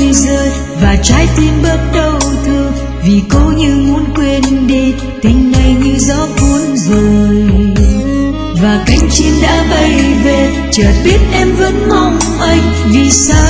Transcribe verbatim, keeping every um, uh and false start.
mây rơi và trái tim bắt đầu thương, vì cô như muốn quên đi tình này như gió cuốn rồi. Và cánh chim đã bay về, chợt biết em vẫn mong anh, vì sao